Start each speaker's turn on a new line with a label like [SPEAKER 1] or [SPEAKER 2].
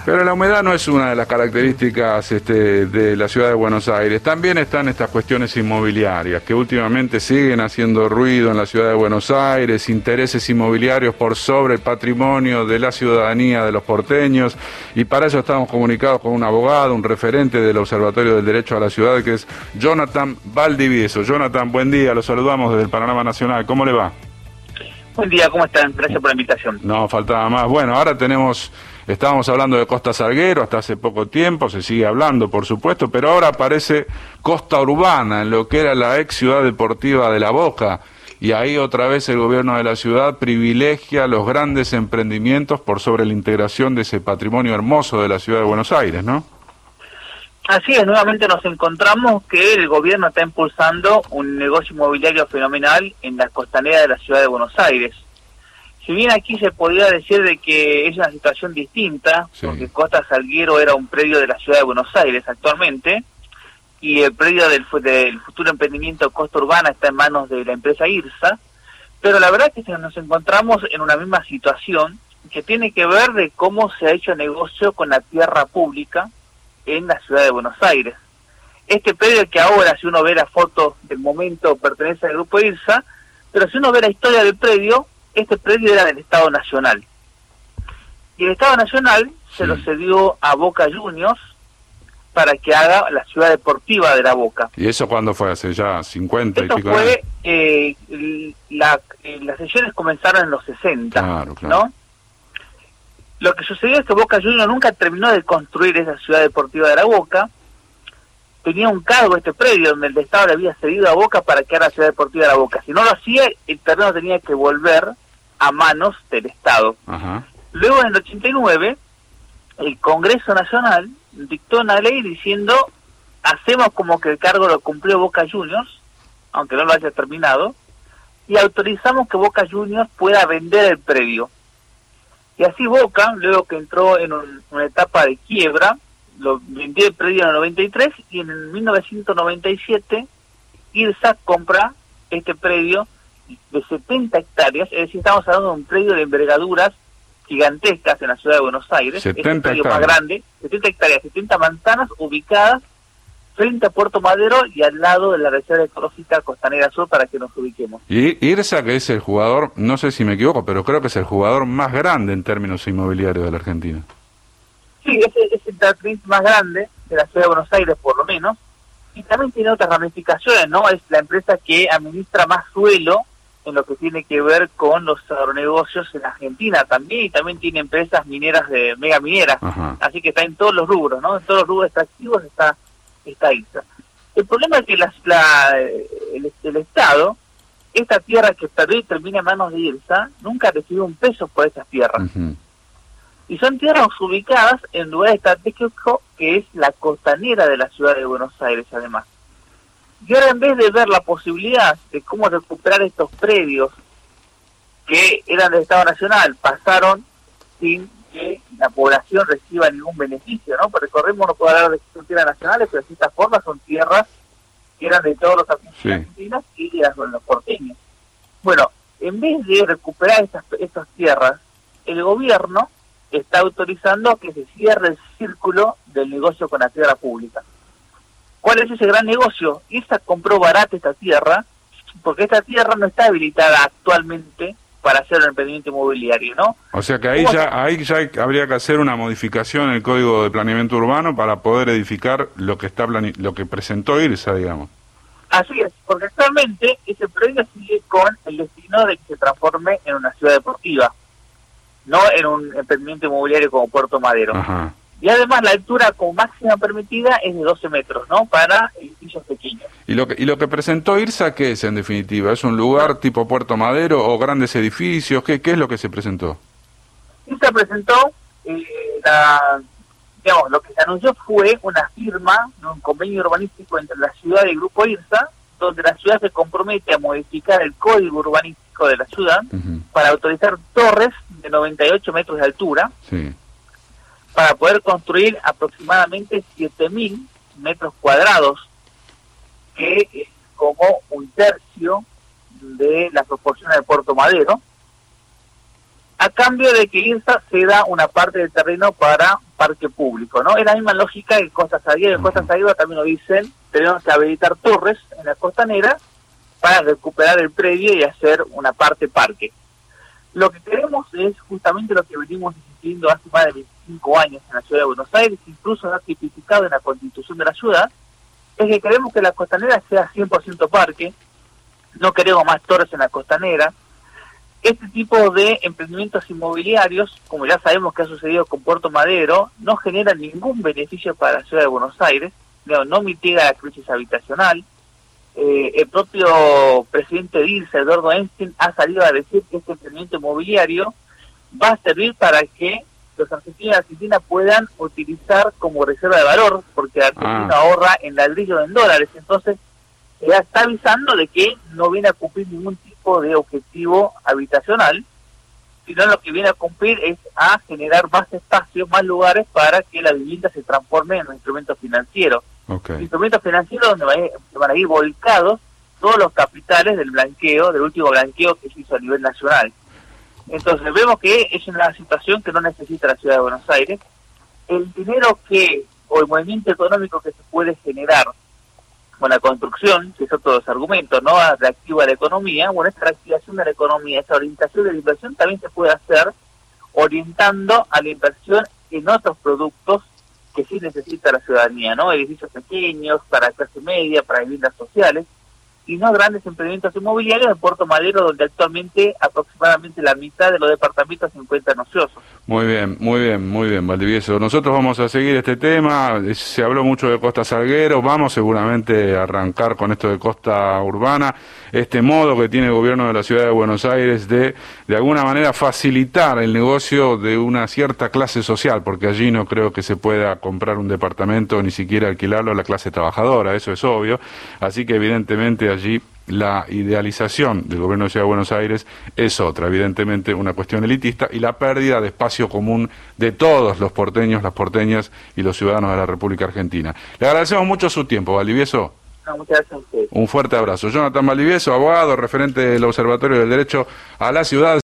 [SPEAKER 1] Pero la humedad no es una de las características de la ciudad de Buenos Aires. También están estas cuestiones inmobiliarias, que últimamente siguen haciendo ruido en la ciudad de Buenos Aires, intereses inmobiliarios por sobre el patrimonio de la ciudadanía de los porteños, y para eso estamos comunicados con un abogado, un referente del Observatorio del Derecho a la Ciudad, que es Jonathan Valdivieso. Jonathan, buen día, lo saludamos desde el Panorama Nacional. ¿Cómo le va?
[SPEAKER 2] Buen día, ¿cómo están? Gracias por la invitación.
[SPEAKER 1] No, faltaba más. Bueno, ahora estábamos hablando de Costa Salguero hasta hace poco tiempo, se sigue hablando, por supuesto, pero ahora aparece Costa Urbana, en lo que era la ex ciudad deportiva de La Boca, y ahí otra vez el gobierno de la ciudad privilegia los grandes emprendimientos por sobre la integración de ese patrimonio hermoso de la ciudad de Buenos Aires, ¿no?
[SPEAKER 2] Así es, nuevamente nos encontramos que el gobierno está impulsando un negocio inmobiliario fenomenal en la costanera de la ciudad de Buenos Aires. Si bien aquí se podría decir de que es una situación distinta, sí, porque Costa Salguero era un predio de la ciudad de Buenos Aires actualmente, y el predio del futuro emprendimiento Costa Urbana está en manos de la empresa IRSA, pero la verdad es que nos encontramos en una misma situación que tiene que ver de cómo se ha hecho negocio con la tierra pública en la ciudad de Buenos Aires. Este predio que ahora, si uno ve la foto del momento, pertenece al grupo IRSA, pero si uno ve la historia del predio, este predio era del Estado Nacional. Y el Estado Nacional se lo cedió a Boca Juniors para que haga la ciudad deportiva de La Boca.
[SPEAKER 1] ¿Y eso cuándo fue? ¿Hace ya 50
[SPEAKER 2] Esto
[SPEAKER 1] y pico años?
[SPEAKER 2] Las sesiones comenzaron en los 60,
[SPEAKER 1] claro.
[SPEAKER 2] ¿no? Lo que sucedió es que Boca Juniors nunca terminó de construir esa ciudad deportiva de La Boca. Tenía un cargo este predio donde el Estado le había cedido a Boca para que haga la ciudad deportiva de La Boca. Si no lo hacía, el terreno tenía que volver a manos del Estado.
[SPEAKER 1] Ajá.
[SPEAKER 2] Luego, en el 89, el Congreso Nacional dictó una ley diciendo: hacemos como que el cargo lo cumplió Boca Juniors, aunque no lo haya terminado, y autorizamos que Boca Juniors pueda vender el predio. Y así Boca, luego que entró en una etapa de quiebra, lo vendió el predio en el 93, y en 1997 IRSA compra este predio de 70 hectáreas, es decir, estamos hablando de un predio de envergaduras gigantescas en la ciudad de Buenos Aires, es el predio más grande, 70 hectáreas, 70 manzanas ubicadas frente a Puerto Madero y al lado de la Reserva Ecológica Costanera Sur, para que nos ubiquemos.
[SPEAKER 1] Y IRSA, que es el jugador, no sé si me equivoco, pero creo que es el jugador más grande en términos inmobiliarios de la Argentina.
[SPEAKER 2] Sí, es el interprint más grande de la ciudad de Buenos Aires, por lo menos, y también tiene otras ramificaciones, ¿no? Es la empresa que administra más suelo en lo que tiene que ver con los agronegocios en Argentina también, y también tiene empresas mineras de mega mineras. Ajá. Así que está en todos los rubros, ¿no? En todos los rubros extractivos está IRSA. El problema es que el Estado, esta tierra que perdió y termina en manos de IRSA, nunca recibió un peso por esas tierras. Uh-huh. Y son tierras ubicadas en lugar estratégico que es la costanera de la ciudad de Buenos Aires, además. Y ahora, en vez de ver la posibilidad de cómo recuperar estos predios que eran del Estado Nacional, pasaron sin que la población reciba ningún beneficio, ¿no? Porque recordemos, no puedo hablar de que son tierras nacionales, pero de cierta forma son tierras que eran de todos los argentinos y de los porteños. Bueno, en vez de recuperar estas tierras, el gobierno está autorizando que se cierre el círculo del negocio con la tierra pública. ¿Cuál es ese gran negocio? IRSA compró barata esta tierra, porque esta tierra no está habilitada actualmente para hacer un emprendimiento inmobiliario, ¿no?
[SPEAKER 1] O sea que ahí ya habría que hacer una modificación en el Código de Planeamiento Urbano para poder edificar lo que lo que presentó IRSA, digamos.
[SPEAKER 2] Así es, porque actualmente ese predio sigue con el destino de que se transforme en una ciudad deportiva, no en un emprendimiento inmobiliario como Puerto Madero.
[SPEAKER 1] Ajá.
[SPEAKER 2] Y además la altura como máxima permitida es de 12 metros, ¿no? Para edificios pequeños.
[SPEAKER 1] ¿Y lo que presentó IRSA qué es, en definitiva? ¿Es un lugar tipo Puerto Madero o grandes edificios? ¿Qué es lo que se presentó?
[SPEAKER 2] IRSA presentó, lo que se anunció fue una firma, un convenio urbanístico entre la ciudad y el grupo IRSA, donde la ciudad se compromete a modificar el código urbanístico de la ciudad para autorizar torres de 98 metros de altura, para poder construir aproximadamente 7.000 metros cuadrados, que es como un tercio de las proporciones de Puerto Madero, a cambio de que IRSA ceda una parte del terreno para parque público, ¿no? Es la misma lógica que Costa Salguero. En Costa Salguero también nos dicen, tenemos que habilitar torres en la costanera para recuperar el predio y hacer una parte parque. Lo que queremos es justamente lo que venimos insistiendo hace más de 25 años en la ciudad de Buenos Aires, incluso está tipificado en la Constitución de la ciudad, es que queremos que la costanera sea 100% parque, no queremos más torres en la costanera. Este tipo de emprendimientos inmobiliarios, como ya sabemos que ha sucedido con Puerto Madero, no generan ningún beneficio para la ciudad de Buenos Aires, no mitiga la crisis habitacional. El propio presidente DIRSA, Eduardo Einstein, ha salido a decir que este emprendimiento inmobiliario va a servir para que los argentinos y argentinas puedan utilizar como reserva de valor, porque la Argentina ahorra en ladrillo en dólares. Entonces, ya está avisando de que no viene a cumplir ningún tipo de objetivo habitacional, sino lo que viene a cumplir es a generar más espacios, más lugares para que la vivienda se transforme en un instrumento financiero. Instrumentos financieros donde van a ir volcados todos los capitales del blanqueo, del último blanqueo que se hizo a nivel nacional. Entonces vemos que es una situación que no necesita la ciudad de Buenos Aires. El dinero o el movimiento económico que se puede generar con la construcción, que son todos los argumentos, ¿no? Reactiva la economía. Bueno, esta reactivación de la economía, esta orientación de la inversión también se puede hacer orientando a la inversión en otros productos que sí necesita la ciudadanía, ¿no? Edificios pequeños, para clase media, para viviendas sociales, y no grandes emprendimientos inmobiliarios en Puerto Madero, donde actualmente aproximadamente la mitad de los departamentos se encuentran ociosos.
[SPEAKER 1] Muy bien, Valdivieso. Nosotros vamos a seguir este tema. Se habló mucho de Costa Salguero. Vamos seguramente a arrancar con esto de Costa Urbana. Este modo que tiene el gobierno de la ciudad de Buenos Aires de alguna manera facilitar el negocio de una cierta clase social, porque allí no creo que se pueda comprar un departamento, ni siquiera alquilarlo a la clase trabajadora, eso es obvio. Así que evidentemente allí la idealización del gobierno de la Ciudad de Buenos Aires es otra, evidentemente una cuestión elitista y la pérdida de espacio común de todos los porteños, las porteñas y los ciudadanos de la República Argentina. Le agradecemos mucho su tiempo, Valdivieso.
[SPEAKER 2] No, muchas gracias a ustedes.
[SPEAKER 1] Un fuerte abrazo. Jonathan Valdivieso, abogado, referente del Observatorio del Derecho a la Ciudad.